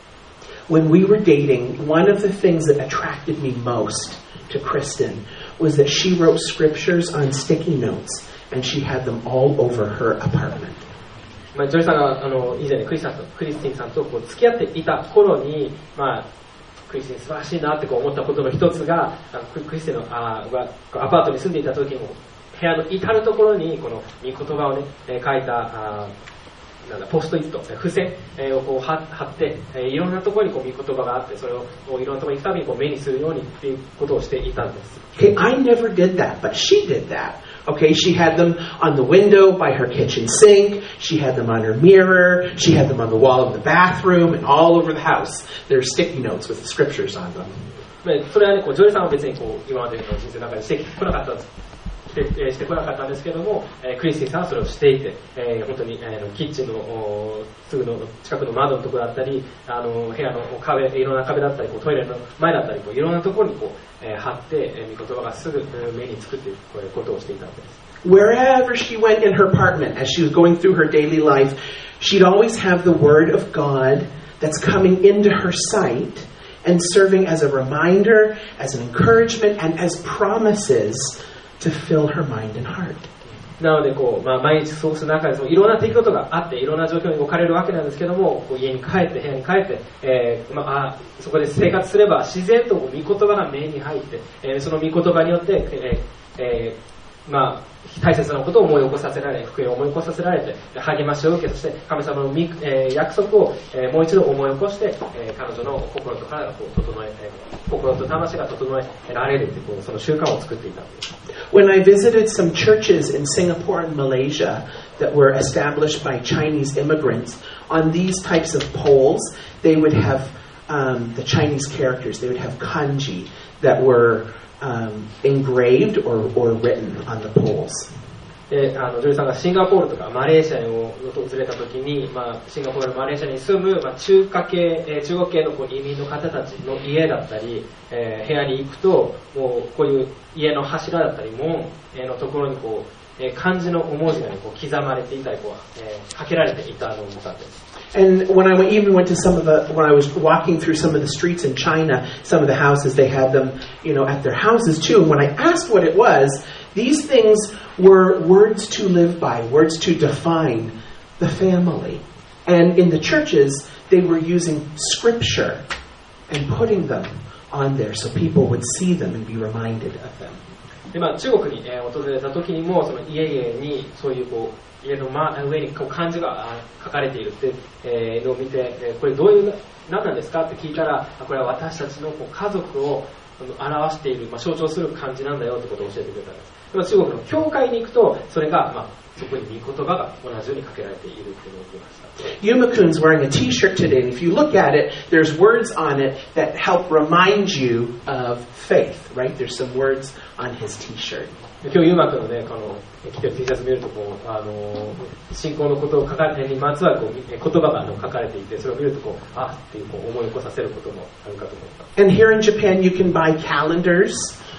When we were dating, one of the things that attracted me most to Kristen was that she wrote scriptures on sticky notes and she had them all over her apartment. まあ、ジョリさんがあの以前にクリスさんとクリスティンさんとこう付き合っていた頃に、まあ、クリスティン素晴らしいなってこう思ったことの一つが、あのクリスティンのあがアパートに住んでいた時も部屋の至るところにこの御言葉をね、えー、書いたあなんだポストイット、付箋、えー、をこう貼って、えー、いろんなところにこう御言葉があって、それをこういろんなところに行くたびにこう目にするようにっていうことをしていたんです。 Okay, I never did that, but she did that. Okay, she had them on the window by her kitchen sink. She had them on her mirror. She had them on the wall of the bathroom and all over the house. There are sticky notes with the scriptures on them. それはね、こうジョリさんは別にこう今までの人生の中でしてこなかったんです。してしてこなかったんですけども、えー、クリスティンさんはそれをしていて、えー、本当に、えー、キッチンのすぐの近くの窓のところだったり、あの部屋の壁、いろんな壁だったり、こうトイレの前だったり、こういろんなところにこう、えー、貼って、えー、御言葉がすぐ目につくというこういうことをしていたんです。 Wherever she went in her apartment, as she was going through her daily life, she'd always have the Word of God that's coming into her sight and serving as a reminder, as an encouragement, and as promises to fill her mind and heart. なのでこう、まあ、毎日過ごす中でそのいろんな出来事があっていろんな状況に置かれるわけなんですけども、こう家に帰って部屋に帰って、えーまあ、あそこで生活すれば自然とこう御言葉が目に入って、えー、その御言葉によって、えーえーまあ、大切なことを思い起こさせられ、福音を思い起こさせられて励ましを受け、そして神様の、えー、約束を、えー、もう一度思い起こして、えー、彼女の心と体がこう整え、えー、心と魂が整えられるというこうその習慣を作っていたんです。 When I visited some churches in Singapore and Malaysia that were established by Chinese immigrants, on these types of poles, they would have um, the Chinese characters. They would have kanji that were um, engraved or, or written on the poles. であのジョリさんがシンガポールとかマレーシアを訪れた時に、まあ、シンガポールマレーシアに住む、まあ、中華系、えー、中国系のこう移民の方たちの家だったり、えー、部屋に行くともうこういう家の柱だったり門のところにこう、えー、漢字の文字が、ね、こう刻まれていたりこう、えー、かけられていたのを見たんです。 And when I even went to some of the, when I was walking through some of the streets in China, some of the houses, they had them, you know, at their houses too. And when I asked what it was, these things were words to live by, words to define the family. And in the churches, they were using scripture and putting them on there so people would see them and be reminded of them. でまあ、中国に、えー、訪れた時にもその家々にそういうこう家の真上にこう漢字が書かれているって、えー、のを見て、えー、これどういう何なんですかって聞いたら、これは私たちのこう家族を表している、まあ、象徴する漢字なんだよってことを教えてくれたんです。でも中国の教会に行くとそれが、まあ、そこに御言葉が同じように書けられているっていうのを見ました。 Yumakun's wearing a t-shirt today, and if you look at it, there's words on it that help remind you of faith, right? There's some words on his t-shirt. 今日ユーマ君のね、この着てる T シャツ見るとこうあの信仰のことを書かれにまつわるこう言葉があの書かれていて、それを見るとこうあっていうこう思い起こさせることもあるかと思います。 And here in Japan, you can buy calendars,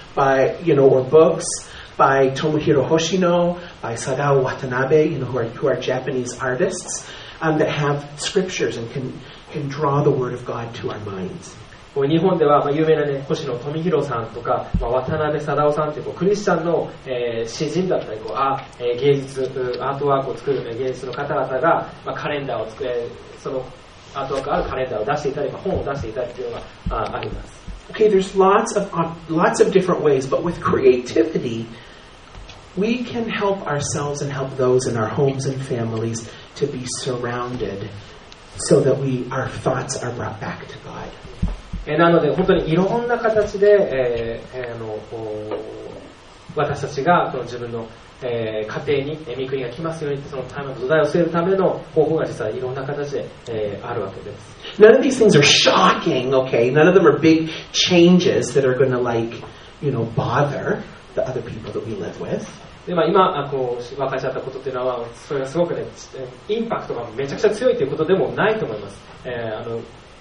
by you know, or books by Tomohiro Hoshino, by Sadao Watanabe, you know, who are who are Japanese artists, um, that have scriptures and can can draw the word of God to our minds. 日本では、まあ、有名な、ね、星野富弘さんとか、まあ、渡辺貞夫さんというこうクリスチャンの、えー、詩人だったりこうあ、えー、芸術アートワークを作る、ね、芸術の方々が、まあ、カレンダーを作れそのアートワークあるカレンダーを出していたり、まあ、本を出していたりというのが あ, あります。 Okay, there's lots of uh, lots of different ways, but with creativity, we can help ourselves and help those in our homes and families to be surrounded, so that we our thoughts are brought back to God. なので本当にいろんな形で、えー、あの私たちがこの自分の、えー、家庭に御国が来ますようにそのための土台を据えるための方法が実はいろんな形で、えー、あるわけです。 None of these things are shocking, okay? None of them are big changes that are going to like, you know, bother the other people that we live with. でまあ、今こう分かち合ったことっていうのはそれがすごくねインパクトがめちゃくちゃ強いということでもないと思います。えー、あの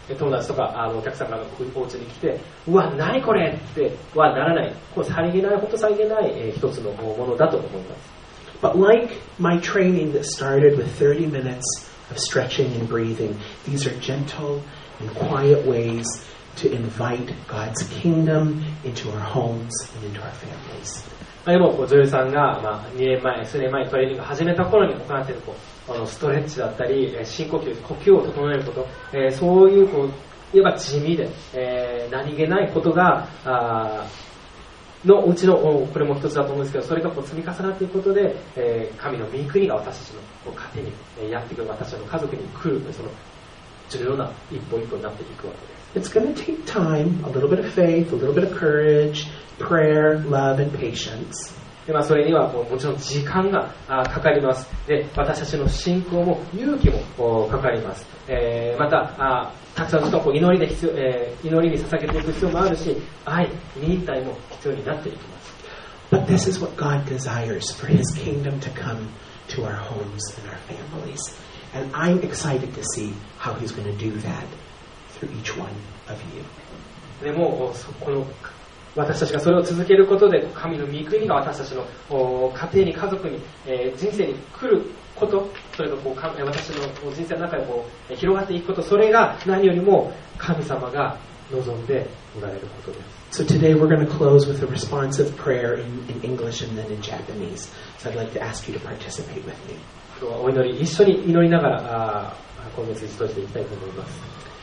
友達とかあのお客さんがお家に来て、うわ何これってはならない。これさりげない、本当さりげない、えー、一つのものだと思います。 But like my training that started with thirty minutes of stretching and breathing, these are gentle and quiet ways to invite God's kingdom into our homes and into our families. でも女優さんが、まあ、にねんまえ、数年前にトレーニングを始めた頃に行っているこうあのストレッチだったり、深呼吸、呼吸を整えること、えー、そういうこういわば地味で、えー、何気ないことがあのうちのこれも一つだと思うんですけど、それがこう積み重なっていくことで、えー、神の御国が私たちのこう家庭にやってくる、私たちの家族に来る、その重要な一歩一歩になっていくわけです。 It's going to take time, a little bit of faith, a little bit of courage, prayer, love, and patience. でまあ、それにはもちろん時間がかかります。で、私たちの信仰も勇気もかかります。えー、またあたくさんの人を祈りで必要、えー、祈りに捧げていく必要もあるし、愛、忍耐も必要になっていきます。 But this is what God desires for His kingdom to come to our homes and our families. And I'm excited to see how He's going to do that through each one of you. でもこの私たちがそれを続けることで、神の御国が私たちの家庭に、家族に、えー、人生に来ること、それがこう私の人生の中でこう広がっていくこと、それが何よりも神様が望んでおられることです。 So today we're going to close with a responsive prayer in, in English and then in Japanese. So I'd like to ask you to participate with me. 今日はお祈り、一緒に祈りながらあこのメッセージ閉じていきたいと思います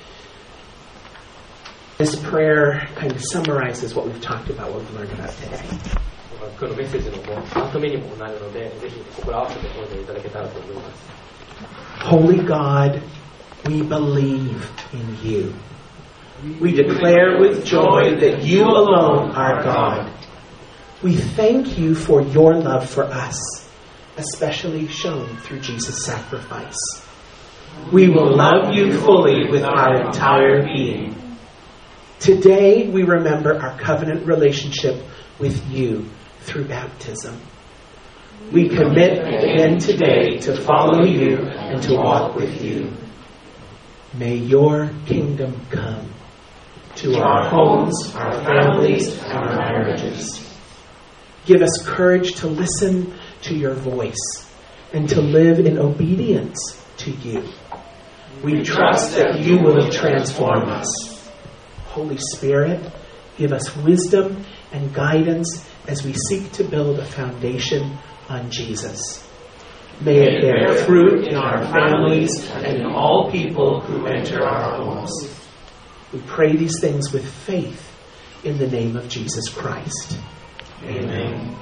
。This prayer kind of summarizes what we've talked about, what we've learned about today. 今日のメッセージのまとめにもなるので、ぜひ心合わせてお祈りいただけたらと思います。Holy God, we believe in you. We declare with joy that you alone are God. We thank you for your love for us, especially shown through Jesus' sacrifice. We will love you fully with our entire being.Today we remember our covenant relationship with you through baptism. We commit again today to follow you and to walk with you. May your kingdom come to our homes, our families, and our marriages. Give us courage to listen to your voice and to live in obedience to you. We trust that you will transform us.Holy Spirit, give us wisdom and guidance as we seek to build a foundation on Jesus. May it bear fruit in our families and in all people who enter our homes. We pray these things with faith in the name of Jesus Christ. Amen.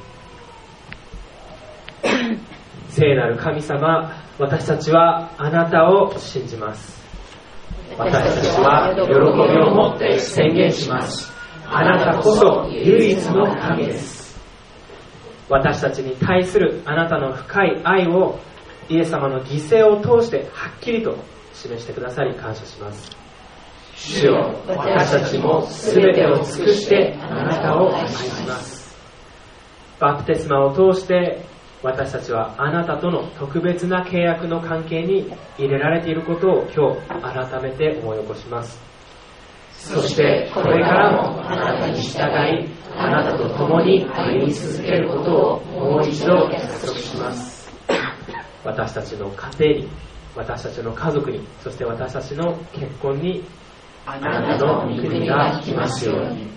聖なる神様、私たちはあなたを信じます。私たちは喜びを持って宣言します。あなたこそ唯一の神です。私たちに対するあなたの深い愛をイエス様の犠牲を通してはっきりと示してくださり感謝します。主よ、私たちも全てを尽くしてあなたを愛します。バプテスマを通して私たちはあなたとの特別な契約の関係に入れられていることを今日改めて思い起こします。そしてこれからもあなたに従い、あなたと共に歩み続けることをもう一度約束します。私たちの家庭に、私たちの家族に、そして私たちの結婚にあなたの御国が来ますように。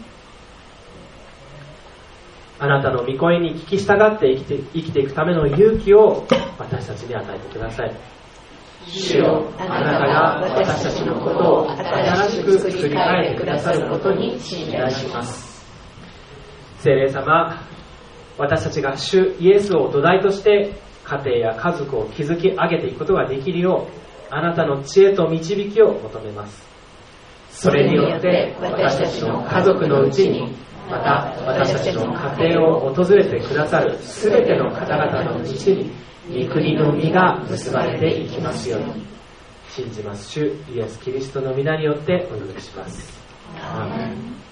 あなたの御声に聞き従って生きて、生きていくための勇気を私たちに与えてください。主よ、あなたが私たちのことを新しく作り変えてくださることに信頼します。聖霊様、私たちが主イエスを土台として家庭や家族を築き上げていくことができるよう、あなたの知恵と導きを求めます。それによって私たちの家族のうちに、また私たちの家庭を訪れてくださるすべての方々のうちに御国の実が結ばれていきますように信じます。主イエス・キリストの皆によってお祈りします。アーメン。